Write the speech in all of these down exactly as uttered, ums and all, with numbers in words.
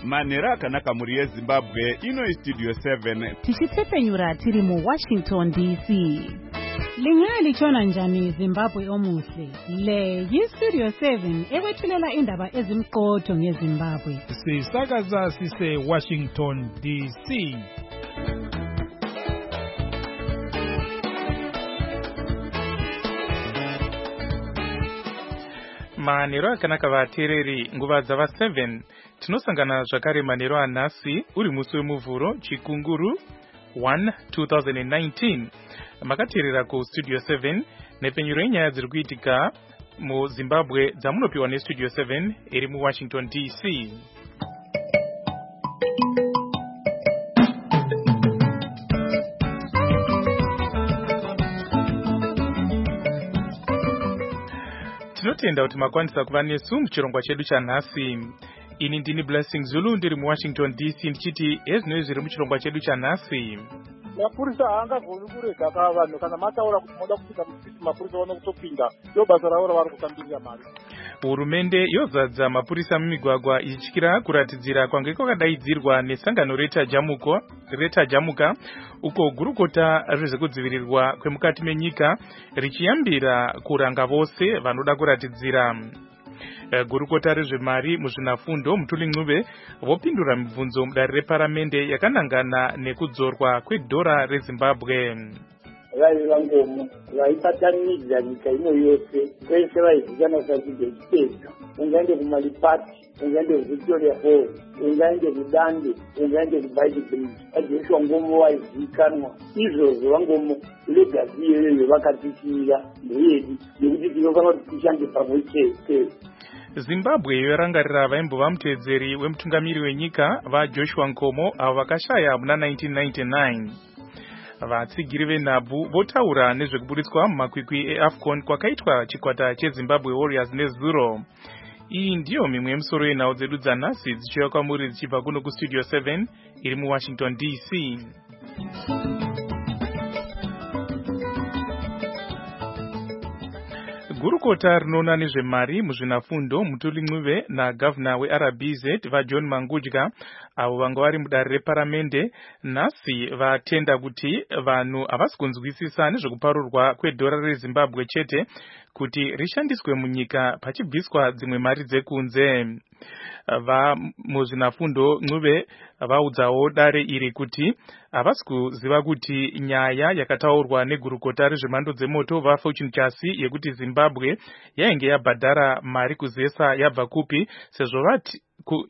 Manhero akanaka muri yeZimbabwe ino Studio seven. Tichitsepenyura tiri mu Washington D C. Lingalitshona njani Zimbabwe omuhle? Le yi-Studio seven ekwethulela indaba ezimqotho ngeZimbabwe. Sisakaza sise Washington D C. Manhero akanaka vateereri nguva dzava seven tinosangana zvakare manhero anhasi uri musi wemuvhuro chikunguru one two thousand nineteen. Makateerera ku Studio seven nepenyuro yenyaya dziri kuitika muZimbabwe dzamunopiwa neStudio seven iri muWashington D C. Tinotenda kuti makwanisa kuva nesu muchirongwa chedu chanhasi. Ini ndini Blessing Zulu ndiri muWashington D C ndichiti ezvinoi zviri muchirongwa chedu chanhasi. Mapurisa haangagoni kurega ka vanhu kana mataura kuti moda kupinda mucity mapurisa vano kutopinda ndo basa ravo ravari kutambirira mari. Hurumende yozadza mapurisa mumigwagwa ichityira kuratidzira kwange kwakadaidzirwa nesangano reta jamuko reta jamuka uko gurukota rezvekudzivirirwa kwemukati menyika richiyambira kuranga vose vanoda kuratidzira. Gurukota rezvemari muzvinafundo Mutuli Ncube vopindura mibvunzo mudare reparamende yakanangana nekudzorwa kwedhora reZimbabwe. Vai vangomo vaipatanidza nyika ino yose kwese vaizikanwa sachidhechipedza ungaende kumalipati ungaende kuVictoria Falls ungaende kudande ungaende kuBaiti Bridge aJoshua Ngomo vaizikanwa izvozvo vangomo legacy iyoyo vakatishira ndeyedu nekuti tinofanira kuti tishande pamwe chete. Zimbabwe yorangarira vaimbova muteedzeri wemutungamiri wenyika vaJoshua Nkomo avo vakashaya muna nineteen ninety-nine. Vatsigiri venhabvu votaura nezvekuburitswa mumakwikwi eAFCON kwakaitwa chikwata cheZimbabwe Warriors nezuro. Iyi ndiyo mimwe yemusoro yenhau dzedu dzanhasi dzichiuya kwamuri dzichibva kuno kuStudio seven iri muWashington D C. Gurukota rinoona nezvemari muzvinafundo Mutuli Ncube nagavhuna weR B Z vaJohn Mangudya avo vanga vari mudare reparamende nhasi vatenda kuti vanhu havasi kunzwisisa nezvekuparurwa kwedhora reZimbabwe chete kuti rishandiswe munyika pachibviswa dzimwe mari dzekunze. Va muzvinafundo Ncube vaudzawo dare iri kuti havasi kuziva kuti nyaya yakataurwa negurukota rezvemhando dzemoto vaFortune Chasi yekuti Zimbabwe yainge yabhadhara mari kuzesa yabva kupi sezvo vati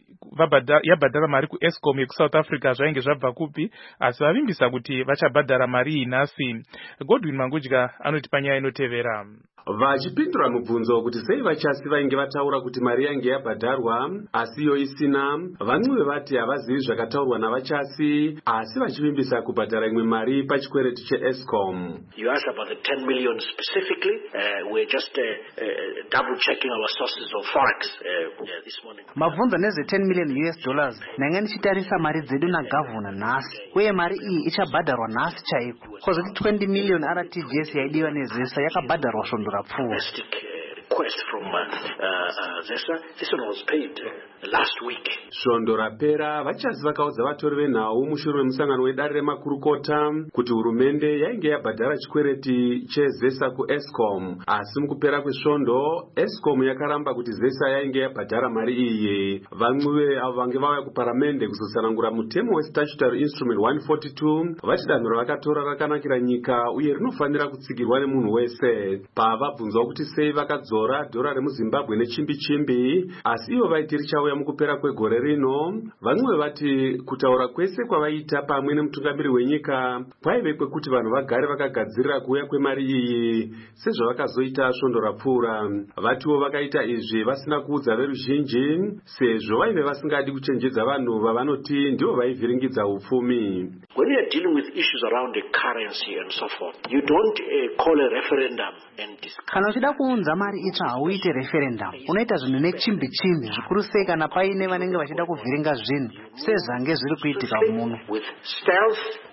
yabhadhara mari kuEscom yekuSouth Africa zvainge zvabva kupi asi vavimbisa kuti vachabhadhara mari iyi nhasi. Godwin Mangudya anoti panyaya inotevera. Vachipindura mubvunzo kuti sei vaChasi vainge vataura kuti mari yange yabhadharwa asi iyo isina, vaNcube vati havazivi zvakataurwa navaChasi asi vachivimbisa kubhadhara imwe mari pachikwereti cheEscom. You asked about the ten million specifically. Uh, we're just uh, uh, double checking our sources of forex uh, uh, this morning. Mabvunzo neze ten million U S dollars nanga nichitarisa mari dzedu nagavhuna nhasi uye mari iyi ichabhadharwa nhasi chaiko kozoti twenty million R T G S yaidiwa nezesa yakabhadharwa svondora pfuwa. Request from uh, uh, Zesa. This one was paid uh, last week. Svondo rapera vaChasi vakaudza vatori venhau mushure memusangano wedare remakurukota kuti hurumende yainge yabhadhara chikwereti cheZesa kuEscom asi mukupera kwesvondo Escom yakaramba kuti Zesa yainge yabhadhara mari iyi. VaNcube avo vange vauya kuparamende kuzotsanangura mutemo weStatutory Instrument one forty-two vati danho ravakatora rakanakira nyika uye rinofanira kutsigirwa nemunhu wese. Pavabvunzwa kuti sei vakadzora dhora remuZimbabwe nechimbi chimbi asi ivo vaiti richauya mukupera kwegore rino, vaNcube vati kutaura kwese kwavaita pamwe nemutungamiri wenyika kwaive kwekuti vanhu vagare vakagadzirira kuuya kwemari iyi sezvavakazoita svondo rapfuura. Vatiwo vakaita izvi vasina kuudza veruzhinji sezvo vaive vasingadi kuchenjedza vanhu vavanoti ndivo vaivhiringidza upfumi. When you are dealing with issues around the currency and so forth, you don't uh, call a referendum and discuss. Kana uchida kuunza mari itsva hauite referendum, unoita zvinhu nechimbi chimbi zvikuru sei kana paine vanenge vachida kuvhiringa zvinhu sezvange zviri kuitika muno. With stealth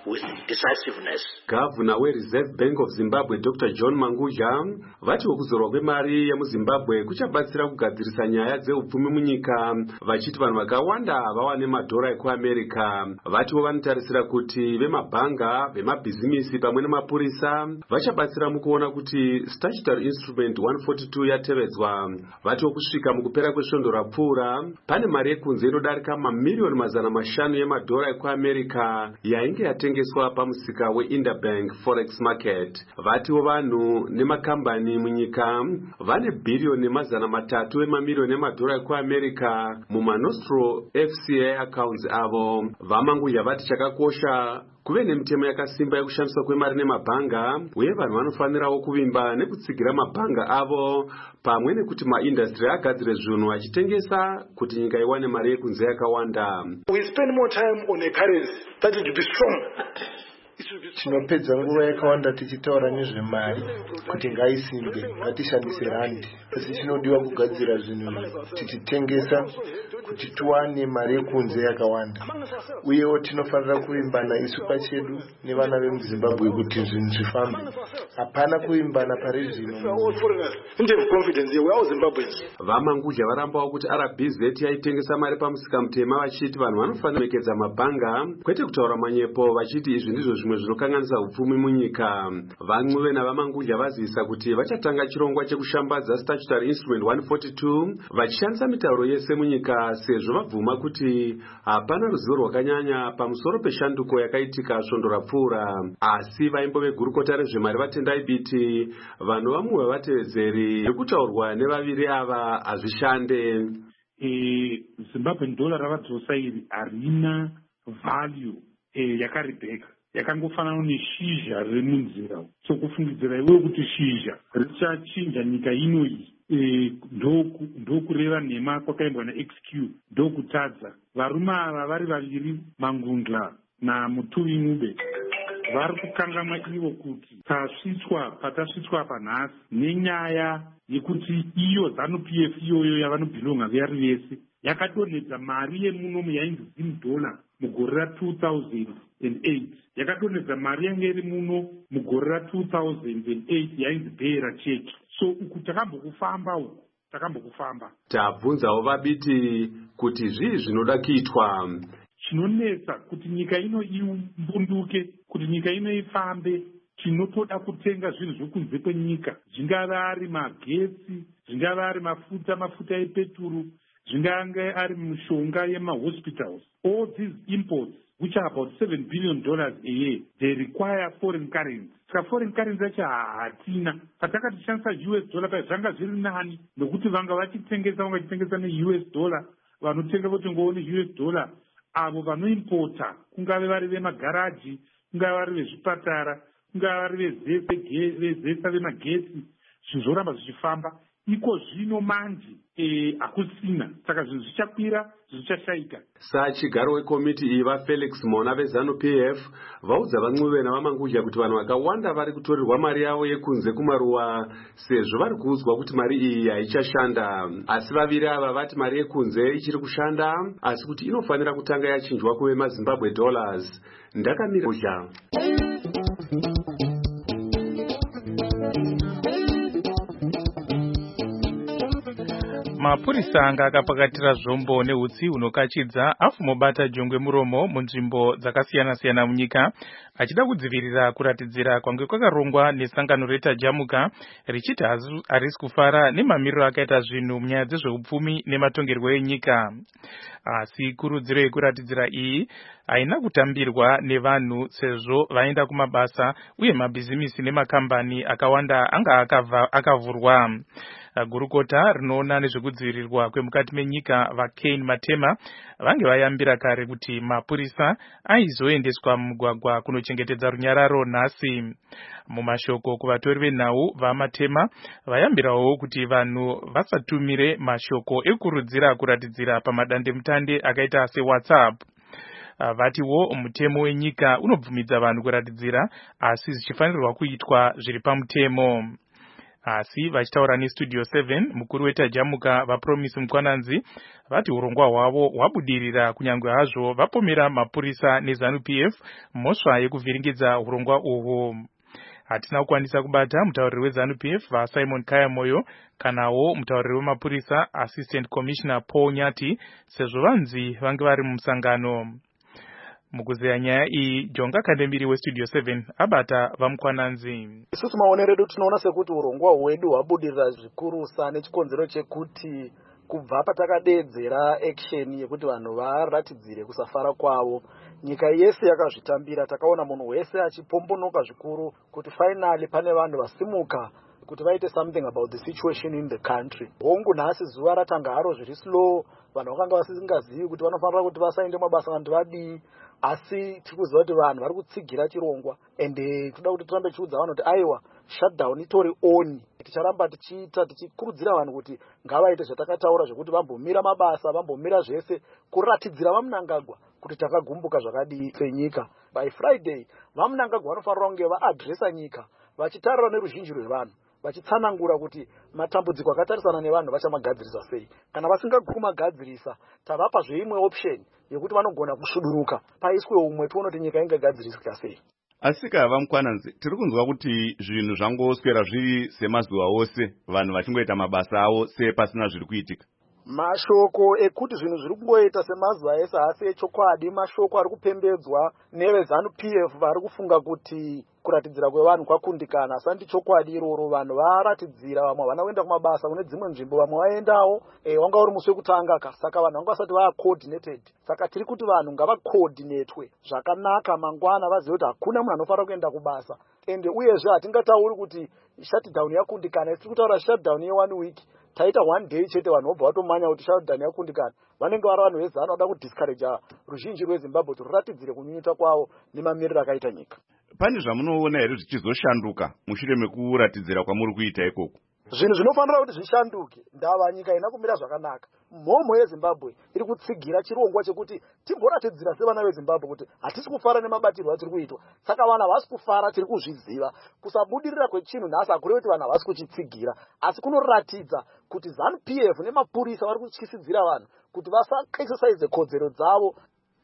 with decisiveness. Governor weReserve Bank of Zimbabwe Doctor John Manguja vati kuzorwa kwemari yemuZimbabwe kuchabatsira kugadzirisa nyaya dzeupfumi munyika, vachiti vanhu vakawanda vawane madhora ekuAmerica. Vatiwo vanotarisira kuti vemabhanga, vemabhizimisi pamwe nemapurisa vachabatsira mukuona kuti Statutory Instrument one forty-two yatevedzwa. Vatiwo kusvika mukupera kwesvondo rapfuura pane mari yekunze inodarika mamiliyoni mazana mashanu yemadhora ekuAmerica yainge yatengeswa pamusika weInterbank Forex Market. Vatiwo vanhu nemakambani munyika vane bhiriyoni mazana matatu emamiliyoni emadhora ekuAmerica mumaNostro F C A accounts avo. Vamanguja vati chakakosha kuve nemitemo yakasimba yekushandiswa kwemari nemabhanga, uye vanhu vanofanirawo kuvimba nekutsigira mabhanga avo pamwe nekuti maindastry agadzire zvinhu achitengesa kuti nyika iwane mari yekunze yakawanda. We spend more time on a currency that would be strong. Tinopedza nguva yakawanda tichitaura nezvemari kuti ngaisimbe, ngatishandise randi, asi chinodiwa kugadzira zvinhu tichitengesa kuti tuwane mari yekunze yakawanda. Uyewo tinofanira kuvimbana isu pachedu nevana vemuZimbabwe kuti zvinhu zvifambe. Hapana kuvimbana pari zvino. Vamanguja varambawo kuti R B Z yaitengesa mari pamusika mutema vachiti vanhu vanofanira kumekedza mabhanga kwete kutaura manyepo, vachiti izvi ndizvo zvimwe zvinokanganisa upfumi munyika. Van'uve navamanguja vazivisa kuti vachatanga chirongwa chekushambadza Statutory Instrument one forty-two vachishandisa mitauro yese munyika, sezvo vabvuma kuti hapana ruzivo rwakanyanya pamusoro peshanduko yakaitika svondo rapfuura. Asi vaimbo vegurukota rezvemari vatendai biti vanhu vamwe vatevedzeri nekutaurwa nevaviri ava hazvishande. Zimbabwean dollar ravadzosa iri harina value yakaribheka, yakangofanana neshizha remunzira. So kufungidzira iwe kuti shizha richachinja nyika ino iyi ndokureva nhema kwakaimbwa naX Q, ndokutadza. Varume ava vari vaviri, Mangundla naMutuvi Ng'ube, vari kukanganwa ivo kuti tasvitswa patasvitswa panhasi nenyaya yekuti iyo ZANU-P F iyoyo yavanobhilonga vari vese yakadonhedza mari yemunomu yainzi Zim dollar mugore ra-two thousand eight, yakadonhedza mari yange iri muno mugore ra-two thousand eight yainzi Beira Check. So uku takambokufamba uku takambokufamba. Tabvunzawo vabiti kuti zvii zvinoda kuitwa. Chinonetsa kuti nyika ino imbunduke, kuti nyika ino ifambe, tinotoda kutenga zvinhu zvokunze kwenyika, zvingava ari magetsi, zvingava ari mafuta, mafuta epeturu, zvingava ari mishonga yemahospitals. All these imports, which are about seven billion dollars a year, they require foreign currency. Saka foreign currency yacho hatina. Patakatishandisa U S dollar pa zvanga zviri nani, nokuti vanga vachitengesa vanga vachitengesa ne-U S dollar, vanotenga votengawo ne-U S dollar. Avo vanoimporta, kungave vari vemagaraji, kungave vari vezvipatara, kungave vari vezesa vemagetsi, zvizoramba zvichifamba. Iko zvino manje hakusina, saka zvinhu zvichakwira, zvichashaika. Sachigaro wekomiti iyi vaFelix Mona veZANU-P F vaudza Van'uve navamanguja kuti vanhu vakawanda vari kutorerwa mari yavo yekunze kumaruwa, sezvo vari kuudzwa kuti mari iyi haichashanda. Asi vaviri ava vati mari yekunze ichiri kushanda, asi kuti inofanira kutanga yachinjwa kuve maZimbabwe dollars. Ndakamira kuja. Mapurisa anga akapakatira zvombo neutsi hunokachidza afumobata jongwe muromo munzvimbo dzakasiyana-siyana munyika, achida kudzivirira kuratidzira kwange kwakarongwa nesangano reTajamuka richiti harisi kufara nemamiriro akaita zvinhu munyaya dzezveupfumi nematongerwo enyika. Asi kurudziro yekuratidzira iyi haina kutambirwa nevanhu, sezvo vaenda kumabasa uye mabhizimisi nemakambani akawanda anga akavhurwa. Gurukota rinoona nezvekudzivirirwa kwemukati menyika vaKane Matema vange vayambira kare kuti mapurisa aizoendeswa mumugwagwa kunochengetedza runyararo nhasi. Mumashoko kuvatori venhau vaMatema vayambirawo kuti vanhu vasatumire mashoko ekurudzira kuratidzira pamadandemutande akaita seWhatsApp. Vatiwo mutemo wenyika unobvumidza vanhu kuratidzira, asi zvichifanirwa kuitwa zviri pamutemo. Asi vachitaura nestudio seven, mukuru wetajamuka vaPromise Mukwananzi vati urongwa hwavo hwabudirira kunyangwe hazvo vapomera mapurisa neZANU P F mhosva yekuvhiringidza urongwa uhwo. Hatina kukwanisa kubata mutauriri weZANU P F vaSimon Kayamoyo kanawo mutauriri wemapurisa Assistant Commissioner Paul Nyati sezvo vanzi vange vari mumusangano. Mukuzeya nyaya iyi, Jonga Kandemiri westudio seven abata vaMukwananzi. Isusu maonero edu tinoona sekuti urongwa hwedu hwabudirira zvikurusa nechikonzero chekuti kubva patakadedzera action yekuti vanhu varatidzire kusafara kwavo, nyika yese yakazvitambira. Takaona munhu wese achipombonoka zvikuru kuti finally pane vanhu vasimuka kuti vaite something about the situation in the country. Hongu nhasi zuva ratanga haro zviri slow, vanhu vakanga vasingazivi kuti vanofanira kuti vasaende mabasa vanhu vadii, asi tikuziva kuti vanhu vari kutsigira chirongwa ende toda kuti tirambe tichiudza vanhu kuti aiwa shutdown itori on. Ticharamba tichiita tichikurudzira vanhu kuti ngavaite zvatakataura zvekuti vambomira mabasa, vambomira zvese kuratidzira vaMunangagwa kuti takagumbuka zvakadii senyika. By Friday vaMunangagwa vanofanira kunge vaadresa nyika vachitarira neruzhinji rwevanhu, vachitsanangura kuti matambudziko akatarisana nevanhu vachamagadzirisa sei. Kana vasingagumagadzirisa tavapa zveimwe option yekuti vanogona kushuduruka paiswe umwe tione kuti nyika ingagadzirisika sei. Asika vaMukwananzi, tiri kunzwa kuti zvinhu zvangoswera zviri semazuva ose, vanhu vachingoita mabasa avo sepasina zviri kuitika. Mashoko ekuti zvinhu zviri kungoita semazuva ese asi echokwadi, mashoko ari kupembedzwa neveZANU P F vari kufunga kuti kuratidzira kwevanhu kwakundikana. Asi handi chokwadi iroro, vanhu varatidzira, vamwe havana kuenda kumabasa kune dzimwe nzvimbo, vamwe vaendawo e, wanga uri musi wekutanga ka, saka vanhu vanga vasati vaa coordinated. Saka tiri kuti vanhu ngava coordinatwe zvakanaka mangwana, vazive kuti hakuna munhu anofanira kuenda kubasa. Ende uyezve hatingatauri kuti shutdown yakundikana, tiri kutaura shutdown ye one week. Taita one day chete vanhu vobva vatomanya kuti shutdown yakundikana. Vanenge vari vanhu veZANU vada kudiscourage ruzhinji rweZimbabwe kuti ruratidzire kunyunyuta kwavo nemamiriro akaita nyika. Pane zvamunoona here zvichizoshanduka mushure mekuratidzira kwamuri kuita ikoko? Zvinhu zvinofanira kuti zvishanduke. Ndava nyika ina kumira zvakanaka. Mhomho yeZimbabwe iri kutsigira chirongwa chekuti timboratidzira sevana veZimbabwe kuti hatisi kufara nemabatirwo atiri kuitwa. Saka vanhu havasi kufara, tiri kuzviziva. Kusabudirira kwechinhu nhasi hakurevi kuti vanhu havasi kuchitsigira, asi kunoratidza kuti ZANU P F nemapurisa vari kutyisidzira vanhu kuti vasa-exercise kodzero dzavo.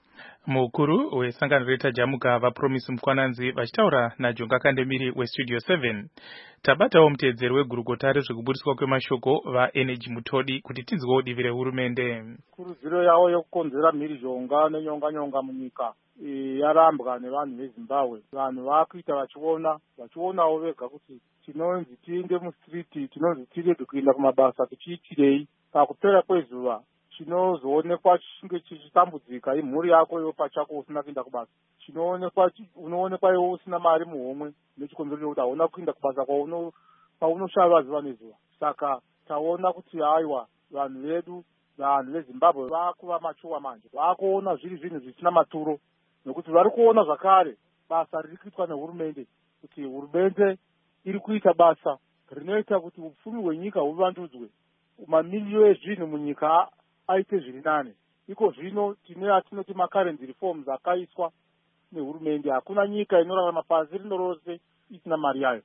Mukuru wesangano retajamuka vaPromise Mukwananzi vachitaura naJonga Kandemiri westudio seven. Tabatawo muteedzeri wegurukota rezvekubudiswa kwemashoko vaEnergy Mutodi kuti tinzwewo divi rehurumende. Kurudziro yavo yokukonzera mhirizhonga nenyonga-nyonga munyika yarambwa nevanhu veZimbabwe. Vanhu vakuita vachiona, vachionawo vega kuti tinonzi tiende mustriti, tinonzi tirege kuenda kumabasa, tichiitirei. Pakupera kwezuva chinozoonekwa chinge chichitambudzika imhuri yako iwe pachako usina kuenda kubasa. Chinoonekwa unoonekwa iwe usina mari muhomwe nechikonzero chekuti hauna kuenda kubasa kwaunoshava zuva nezuva. Saka taona kuti haiwa vanhu vedu, vanhu veZimbabwe vakuva machuwa manje, vakuona zviri zvinhu zvisina maturo, nekuti vari kuona zvakare basa riri kuitwa nehurumende, kuti hurumende iri kuita basa rinoita kuti upfumi hwenyika huvandudzwe, mamiliyoni ezvinhu munyika aite zviri nane. Iko zvino tine atinoti macurrency reforms akaiswa nehurumende. Hakuna nyika inorarama pasi rino rose isina mari yayo.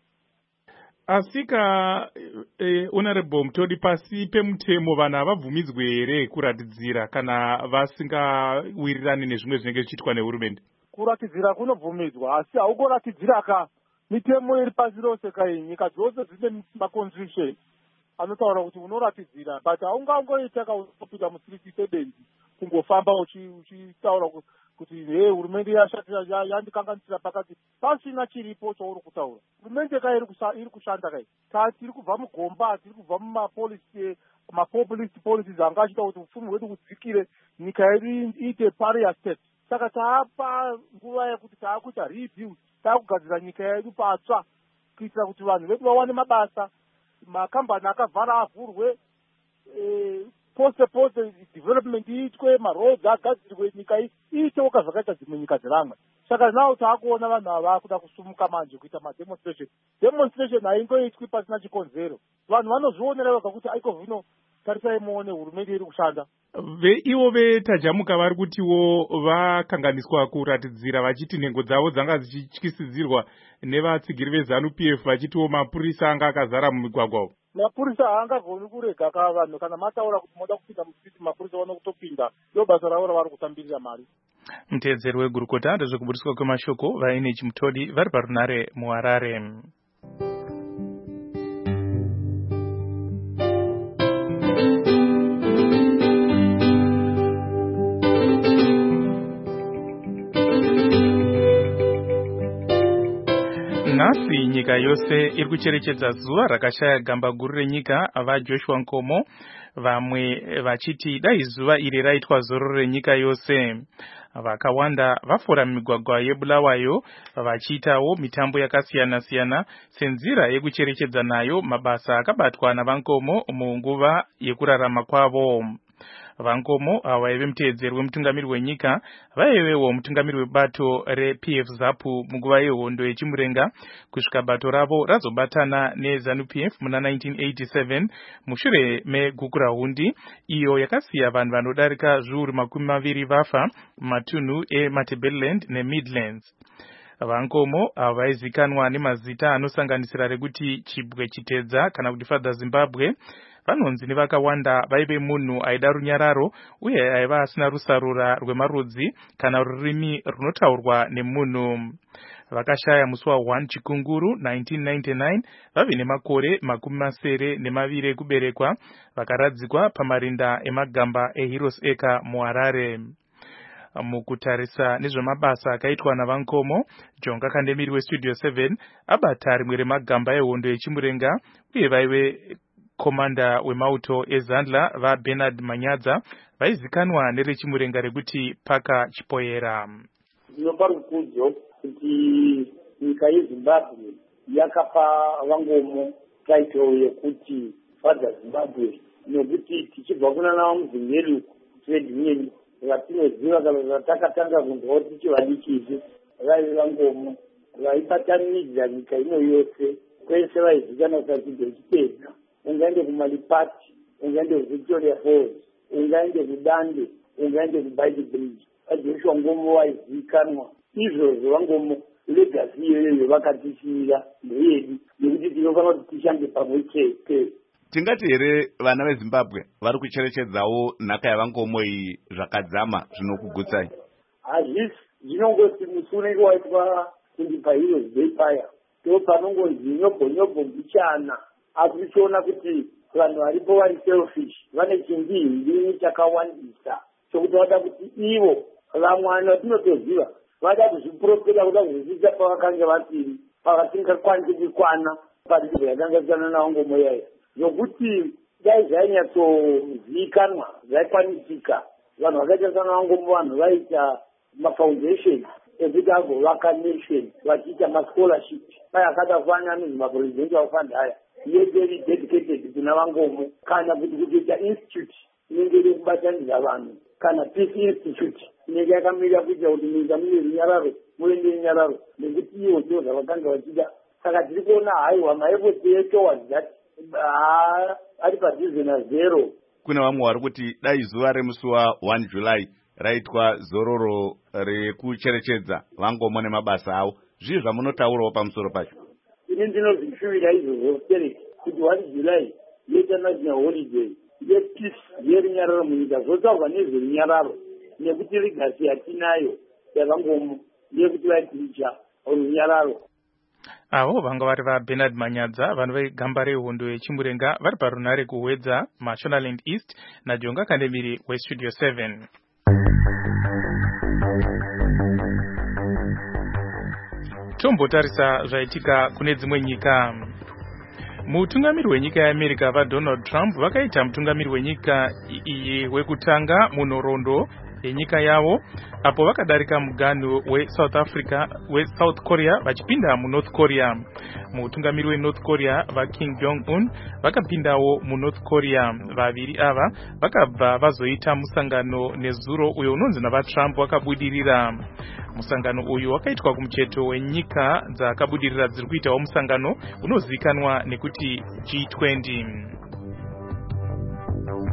Asika eh, honorable Mutodi, pasi pemutemo vanhu havabvumidzwe here kuratidzira kana vasingawirirani nezvimwe zvinenge zvichiitwa nehurumende? Kuratidzira kunobvumidzwa, asi haukuratidzira ka mitemo iri pasi rose kai, nyika dzose dzine maconstitution anotaura kuti unoratidzira, but haungangoita kaunopinda mustriti sebenzi kungofamba uchitaura kuti he hurumende yashatira yandikanganisira pakati pasina chiripo chauri kutaura. Hurumende kai iri kushanda kai, tiri kubva mugomba, tiri kubva mumapolicy mapopulist policies anga achita kuti upfumi hwedu hudzikire, nyika yedu iite pariah state. Saka taapa nguva yekuti taakuita rebuild, taakugadzira nyika yedu patsva kuitira kuti vanhu vedu vawane mabasa, makambani akavhara avhurwe, e, poste poste development iitwe, maroads agadzirwe, nyika iitewo zvakaita dzimwe nyika dzevamwe. Saka nawo taakuona vanhu ava vakuda kusumuka manje kuita mademonstration. Demonstration haingoitwi pasina chikonzero. Vanhu vanozvionera vega kuti aiko zvino tarisai muone hurumende iri kushanda. Ivo vetajamuka vari kutiwo vakanganiswa kuratidzira vachiti nhengo dzavo dzanga dzichityisidzirwa nevatsigiri vezanu P F vachitiwo mapurisa anga akazara mumigwagwa. Mapurisa haangagoni kurega ka vanhu kana mataura kuti moda kupinda musiti mapurisa vano kutopinda. Ndo basa ravo ravari kutambirira mari. Mutedzeri wegurukota ndezvekubudiswa kwemashoko vaEnergy Mutodi vari parunare muHarare. Nhasi nyika yose iri kucherechedza zuva rakashaya gamba guru renyika vaJoshua Nkomo, vamwe vachiti dai zuva iri raitwa zororo renyika yose. Vakawanda vafora migwagwa yeBulawayo vachiitawo mitambo yakasiyana siyana senzira yekucherechedza nayo mabasa akabatwa naVankomo munguva yekurarama kwavo. Vankomo vaive mutedzeri wemutungamiri wenyika vaivewo mutungamiri webato reP F ZAPU munguva yehondo yechimurenga kusvika bato ravo razobatana neZANU P F muna nineteen eighty-seven mushure megukurahundi iyo yakasiya vanhu vanodarika zviuru makumi maviri vafa matunhu eMatabeleland neMidlands. Vankomo vaizikanwa nemazita anosanganisira rekuti Chibwe Chitedza kana kuti Father Zimbabwe. Vanonzi nevakawanda vaive munhu aida runyararo uye aiva asina rusarura rwemarudzi kana rurimi runotaurwa nemunhu. Vakashaya musi wa one Chikunguru nineteen ninety-nine vave nemakore makumi masere nemaviri ekuberekwa vakaradzikwa pamarinda emagamba eHeroes Acre muHarare. Mukutarisa nezvemabasa akaitwa naVankomo, Jonga Kandemiri weStudio seven abata rimwe remagamba ehondo yechimurenga uye vaive komanda wemauto eZandla vaBernard Manyadza vaizikanwa nerechimurenga rekuti Paka Chipoyera. Ndinopa rukudzo kuti nyika yeZimbabwe yakapa Vangomo title yekuti Father Zimbabwe nekuti tichibva kuna nawo muzingeri trade union vatinoziva kana vatakatanga kunzwa kuti chivadichizvi vaive Vangomo vaipatanidza nyika ino yose kwese vaizikanwa kuti ndechipedza. Ungaende kuMalipati, ungaende kuVictoria Falls, ungaende kuDande, ungaende kuBaiti Bridge. vaJoshua Nkomo waizikanwa izvozvo Vangomo legacy iyoyo vakatishira ndeyedu nekuti tinofanira kuti tishande pamwe chete. Tingati here vana veZimbabwe vari kucherechedzawo nhaka yaVangomo iyi zvakadzama zvinokugutsai? Hazvisi, zvinongoti musi unenge waitwa kuti paHeroes Day paya ndo panongonzi nyobho nyobho mbichana. Asi tichiona kuti vanhu varipo vari selfish, vane chindihindini chakawandisa chokuti vada kuti ivo vamwe vanhu vatinotoziva vada kuzviprofita kuda kuzvisisa pavakanga vasiri pavasingakwanisi kukwana padiko yakanga isana naVangomo yayo nokuti dai zvainyatsozivikanwa zvaikwanisika vanhu vakaita sana Vangomo vanhu vaita mafoundation ekuti agovaka nation vachiita mascholarship pai akada kufanya anonzi mapresidenti aufandaya yederi dedicated kuna Vangomo kana kuti kuita institute inenge iri kubatanidza vanhu kana Peace Institute inenge yakamira kuita kuti munyika mune runyararo muende runyararo nekuti ivo ndo zvavakanga vachida. Saka tiri kuona haiwa maefoti etowards that ari padhuze nazero. Kuna vamwe vari kuti dai zuva remusi wa one July raitwa zororo rekucherechedza Vangomo nemabasa avo. Zvii zvamunotaurawo pamusoro pacho? Ini ndinozvishuvira izvozvo kereke kuti one July yeInternational holiday yepeace yerunyararo munyika zvotaurwa nezverunyararo nekuti legacy yatinayo yaVangomo ndeyekuti vaiticha runyararo. Avo vanga vari vaBernard Manyadza vanhu vegamba rehondo yechimurenga vari parunare kuhwedza Mashonaland East naJonga Kandemiri weStudio seven. Tombotarisa zvaitika kune dzimwe nyika. Mutungamiri wenyika yeAmerica vaDonald Trump vakaita mutungamiri wenyika iyi wekutanga munhoroondo yenyika yavo apo vakadarika muganhu weSouth Africa weSouth Korea vachipinda muNorth Korea. Mutungamiri weNorth Korea vaKim Jong Un vakapindawo muNorth Korea. Vaviri ava vakabva vazoita musangano nezuro uyo unonzi navaTrump wakabudirira. Musangano uyu wakaitwa kumucheto wenyika dzakabudirira dziri kuitawo musangano unozivikanwa nekuti G twenty.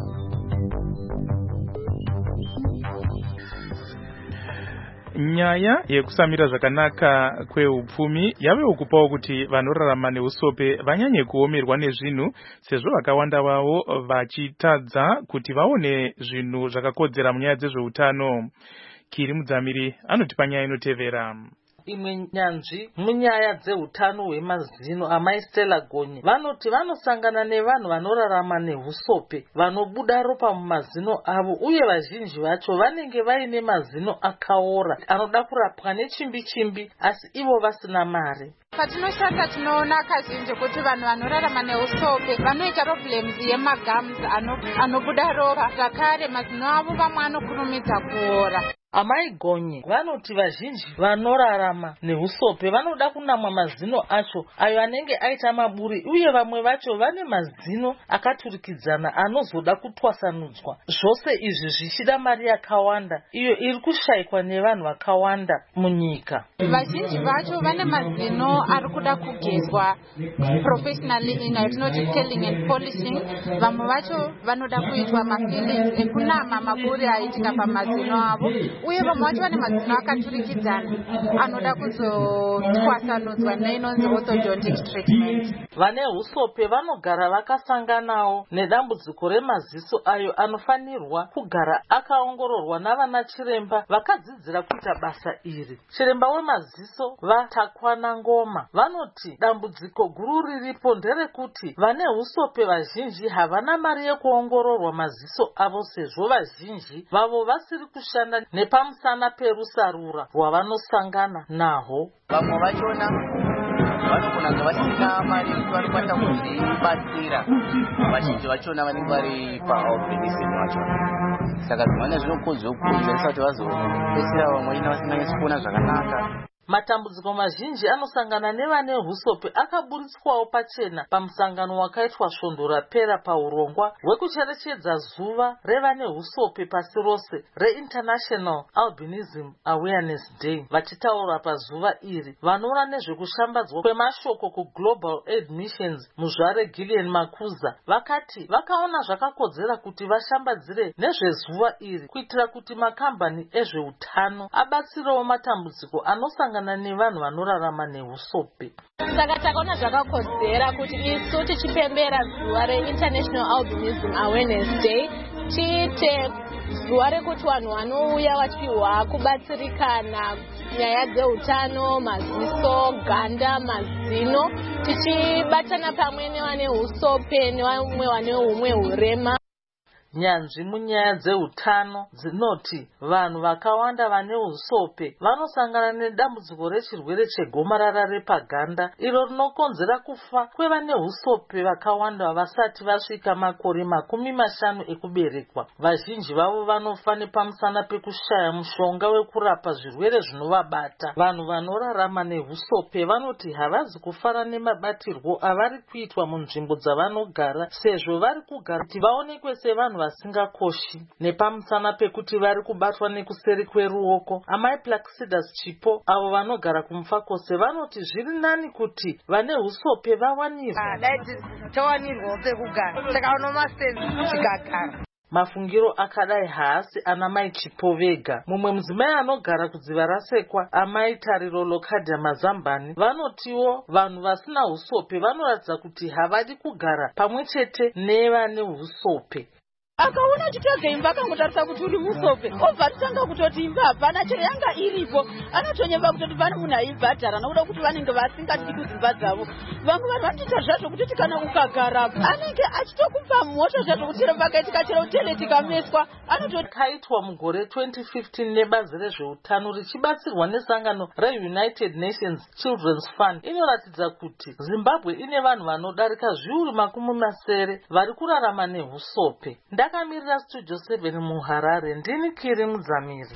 Nyaya yekusamira zvakanaka kweupfumi yavewo kupawo kuti vanorarama neusope vanyanye kuomerwa nezvinhu sezvo vakawanda vavo vachitadza kuti vaone zvinhu zvakakodzera munyaya dzezveutano. Kiri Mudzamiri anotipa nyaya inotevera. Imwe nyanzvi munyaya dzeutano hwemazino amai Stella Gonye vanoti vanosangana nevanhu vanorarama neusope vanobuda ropa mumazino avo uye vazhinji vacho vanenge vaine mazino akaora anoda kurapwa nechimbi chimbi asi ivo vasina mari. Patinoshanda tinoona kazhinji kuti vanhu vanorarama neusope vanoita problems yemagums anobuda ropa zvakare mazino avo vamwe anokurumidza kuora. Amai Gonye vanoti vazhinji vanorarama neusope vanoda kunamwa mazino acho ayo anenge aita maburi uye vamwe vacho vane mazino akaturikidzana anozoda kutwasanudzwa. Zvose izvi zvichida mari yakawanda iyo iri kushayikwa nevanhu vakawanda munyika. Vazhinji vacho vane mazino ari kuda kugezwa professionally ino yatinoti scaling and polishing. Vamwe vacho vanoda kuitwa mafillings ekunama maburi aitika pamazino avo uye vamwe vacho vane mazino akaturikidzana anoda kuzotwasanudzwa neinonzi orthodontic treatment. Vane usope vanogara vakasanganawo nedambudziko remaziso ayo anofanirwa kugara akaongororwa navana chiremba vakadzidzira kuita basa iri. Chiremba wemaziso vatakwana Ngoma vanoti dambudziko guru riripo nderekuti vane usope vazhinji havana mari yekuongororwa maziso avo sezvo vazhinji vavo vasiri kushanda nepamusana perusarura rwavanosangana naho. Vamwe vachona vanogona kunge vasina mari yekuti vanokwanisa kuzvibatsira. Vazhinji vachona vanenge vari paalbinism vachona. Saka zvimwe zvinokonzera kukonzeresa kuti vazopedzisira vamwe vasinganyatsi kuona zvakanaka. Matambudziko mazhinji anosangana nevane usope akaburitswawo pachena pamusangano wakaitwa svondo rapera paurongwa hwekucherechedza zuva revane usope pasi rose reInternational Albinism Awareness Day. Vachitaura pazuva iri vanoona nezvekushambadzwa kwemashoko kuGlobal Aid Missions muzvare Gillian Makuza vakati vakaona zvakakodzera kuti vashambadzire nezvezuva iri kuitira kuti makambani ezveutano abatsirewo matambudziko anosangana nevanhu vanorarama neusope. Saka takaona zvakakodzera kuti isu tichipembera zuva reInternational Albinism Awareness Day tiite zuva rekuti vanhu vanouya vachipiwa kubatsirikana nyaya dzeutano, maziso, ganda, mazino, tichibatana pamwe nevane usope nevamwe vane umwe hurema. Nyanzvi munyaya dzeutano dzinoti vanhu vakawanda vane usope vanosangana nedambudziko rechirwere chegomarara repaganda iro rinokonzera kufa kwevane usope vakawanda vasati vasvika makore makumi mashanu ekuberekwa. Vazhinji vavo vanofa nepamusana pekushaya mushonga wekurapa zvirwere zvinovabata. Vanhu vanorarama neusope vanoti havazi kufara nemabatirwo avari kuitwa munzvimbo dzavanogara sezvo vari kugara kuti vaonekwe sevanhu vasingakoshi nepamusana pekuti vari kubatwa nekuseri kweruoko. Amai Plaxidas Chipo avo vanogara kumufakose vanoti zviri nani kuti vane usope vawanirwa. Dai tawanirwa pekugara saka unomasenzi chikagara. Mafungiro akadai haasi ana mai Chipo vega. Mumwe mudzimai anogara kudziva rasekwa amai Tariro Lokadya Mazambani vanotiwo vanhu vasina usope vanoratidza kuti havadi kugara pamwe chete nevane usope. Akaona chitodza imba akangotarisa kuti uri musope obva atanga kutoti imba hapana chero yanga iripo anotonyemba kutoti pane munhu aibhadhara nokuda kuti vanenge vasingadi kudzimba dzavo. Vamwe vanhu vanoita zvazvo kutoti kana ukagara anenge achitokupa mhosva zvazvo kuti chero pakaitika chero utele tikameswa anototi. Kaitwa mugore twenty fifteen nebazi rezveutano richibatsirwa nesangano reUnited Nations Children's Fund inoratidza kuti Zimbabwe ine vanhu vanodarika zviuru makumi masere vari kurarama neusope. Ndakamirira Studio seven muHarare ndini Kiri Mudzamiri.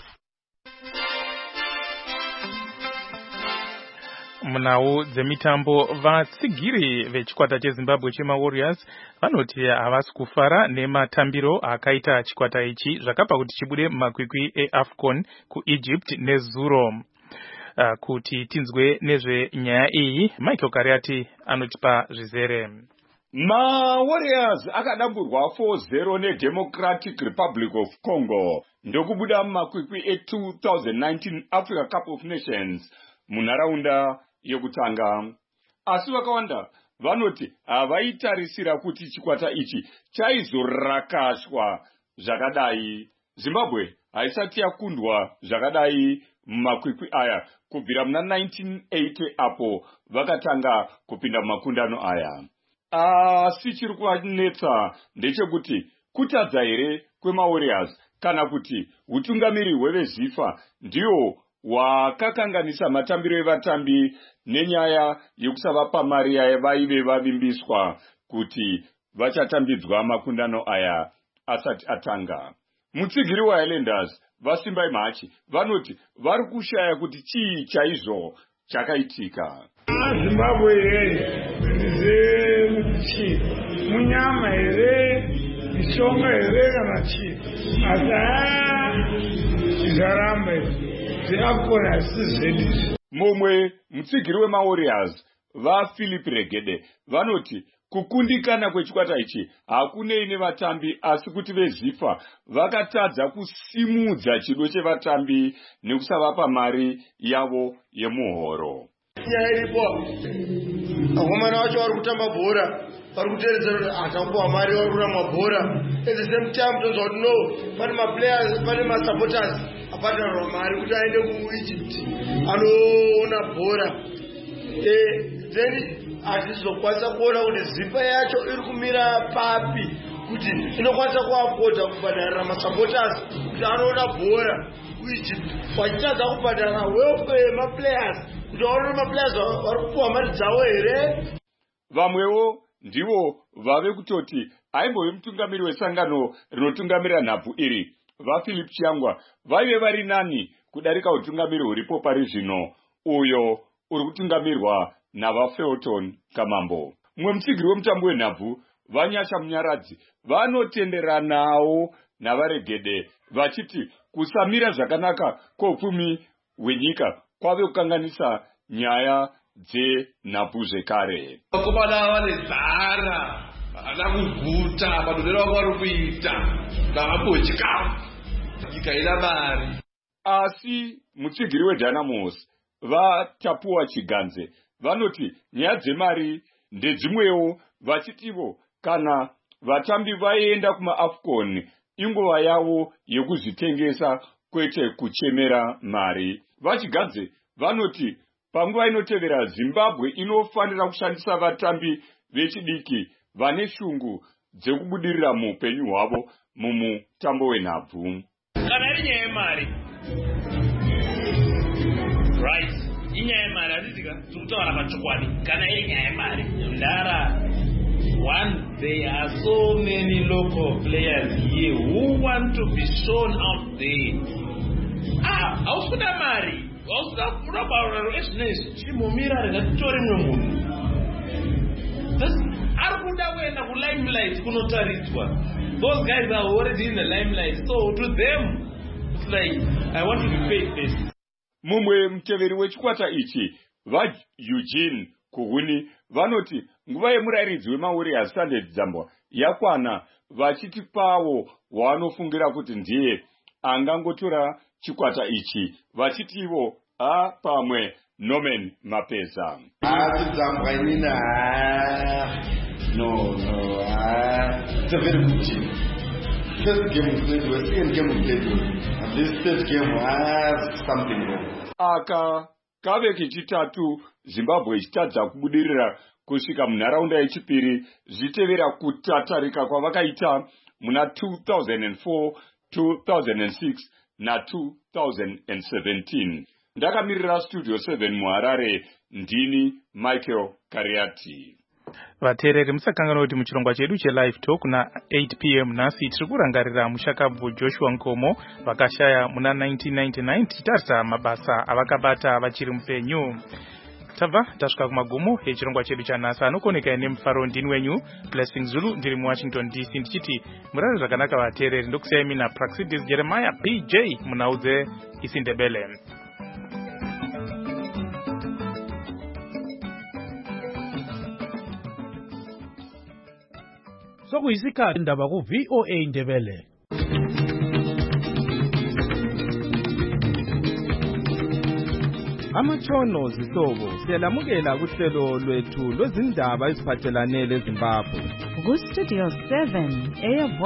Munhau dzemitambo vatsigiri vechikwata cheZimbabwe chema Warriors vanoti havasi kufara nematambiro akaita chikwata ichi zvakapa kuti chibude mumakwikwi eAFCON kuEgypt nezuro. Uh, kuti tinzwe nezve nyaya iyi Michael Kariati anotipa zvizere. mawarriors akadamburwa four zero neDemocratic Republic of Congo ndokubuda mumakwikwi e-two thousand nineteen Africa Cup of Nations munharaunda yekutanga. Asi vakawanda vanoti havaitarisira kuti chikwata ichi chaizorakashwa zvakadai. Zimbabwe haisati yakundwa zvakadai mumakwikwi aya kubvira muna nineteen eighty apo vakatanga kupinda mumakundano aya. Asi chiri kuvanetsa ndechekuti kutadza here kwemawarriors kana kuti utungamiri hwevezvifa ndiyo wakakanganisa matambiro evatambi nenyaya yekusavapa mari yavaive vavimbiswa kuti vachatambidzwa makundano aya asati atanga. Mutsigiri waHighlanders vasimbai Machi vanoti vari kushaya kuti chii chaizvo chakaitika. Zimbabwe here chi munyama here mishonga here kana chi asi zvarambe zviakona sizvedi. Mumwe mutsigiri wemawarriors vaPhilip Regede vanoti kukundikana kwechikwata ichi hakunei nevatambi asi kuti vezvifa vakatadza kusimudza chido chevatambi nekusavapa mari yavo yemuhoro. Nyaya iripo vakomana vacho vari kutamba bhora vari kuteeredzera kuti atakupiwa mari vari kuramba bhora. At the same time tonzwa kuti no pane maplayers pane masupporters abhadharwa mari kuti aende kuEgypt anoona bhora. Then hatizokwanisa kuona kuti zipa yacho iri kumira papi kuti inokwanisa kuafoda kubhadharira masupporters kuti anoona bhora kuEgypt vachitadza kubhadhara welfare yemaplayers kuti vaone maplayers vari kupiwa mari dzavo here. Vamwewo ndivo vave kutoti aimbove mutungamiri wesangano rinotungamira nhabvu iri vaPhilip Chiangwa vaive vari nani kudarika utungamiri huripo pari zvino uyo uri kutungamirwa navaFelton Kamambo. Mumwe mutsigiri wemutambo wenhabvu vaNyasha Munyaradzi vanotenderanawo navaRegede vachiti kusamira zvakanaka kwoupfumi hwenyika kwave kukanganisa nyaya dzenhabvu zvekare. Vakomana vane zara havana kuguta padonero vavo vari kuita vavambodya nyika ina mari. Asi mutsigiri weDynamos vaTapuwa Chiganze vanoti nyaya dzemari ndedzimwewo vachitivo kana vatambi vaenda kumaAfcon inguva yavo yekuzvitengesa kwete kuchemera mari. VaChiganze vanoti panguva inotevera Zimbabwe inofanira kushandisa vatambi vechidiki vane shungu dzekubudirira muupenyu hwavo mumutambo wenhabvu. Kana iri nyaya yemari right inyaya yemari hatitika tikutaura pachokwadi kana iri nyaya yemari ndara one there are so many local players here who want to be shown out there. Ah, hausi kuda mari hausi kuda bararo ezvinezvi chimomira ringatitore mwe munhu ari kuda kuenda kulimelight kunotaridzwa. Those guys are already in the limelight, so to them it's like I want to be paid this. Mumwe muteveri wechikwata ichi vaEugene Kuhuni vanoti nguva yemurairidzi wemawarriors Standard Zambwa yakwana vachiti pavo wanofungira kuti ndiye angangotora chikwata ichi vachitivo a pamwe Norman Mapeza. Asi Zambwa inina no no ah it's a very good team. First game we played well, second game we played well, and this third game was something wrong. Aka kave kechitatu Zimbabwe ichitadza kubudirira kusvika munharaunda yechipiri zvitevera kutatarika kwavakaita muna two thousand four, two thousand six na two thousand seventeen. Ndakamirira Studio seven muHarare ndini Michael Kariati. Vateereri musakanganwa kuti muchirongwa chedu chelive talk na eight p m nhasi tiri kurangarira mushakabvu Joshua Nkomo vakashaya muna nineteen ninety-nine tichitarisa mabasa avakabata vachiri mupenyu. Tabva tasvika kumagumo echirongwa chedu chanhasi. Anokoneka nemufaro ndini wenyu Blessing Zulu ndiri muWashington D C ndichiti murare zvakanaka vateereri. Ndokusiyai mina Praxidis Jeremiah P J munhaudze isiNdebele. sokuyisikhathi indaba ku V O A Ndebele. Amatshono zihlobo siyalamukela kuhlelo lwethu lwezindaba eziphathelane leZimbabwe. Ku Studio seven eya